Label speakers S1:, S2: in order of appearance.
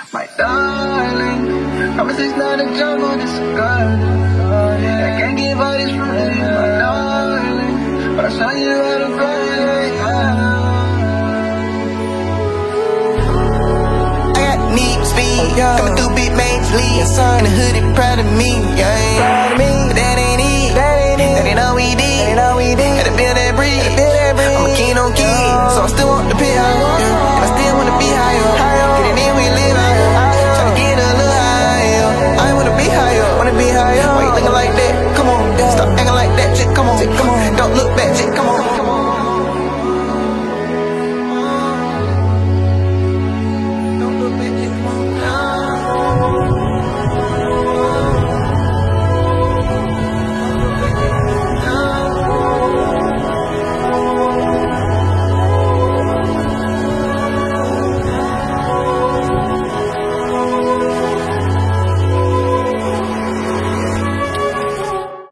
S1: My darling, promise it's not a jungle, this a garden. I can't give all this from you, my darling, but I'll show you how to find. I got need speed, coming through big major leagues. In the hood, they proud of me, yeah. But that ain't it, that ain't all we did. Gotta build that bridge. I'm a king on kids, so I'm still on